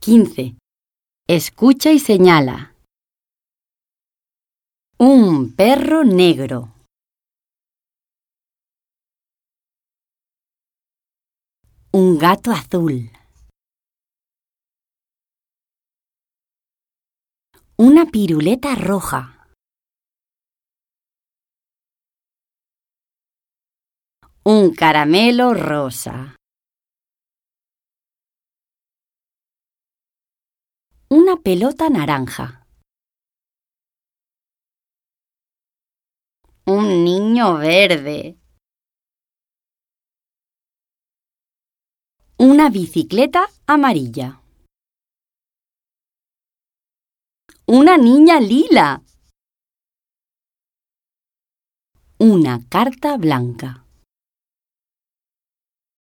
15. Escucha y señala. Un perro negro. Un gato azul. Una piruleta roja. Un caramelo rosa. Una pelota naranja. Un niño verde. Una bicicleta amarilla. Una niña lila. Una carta blanca.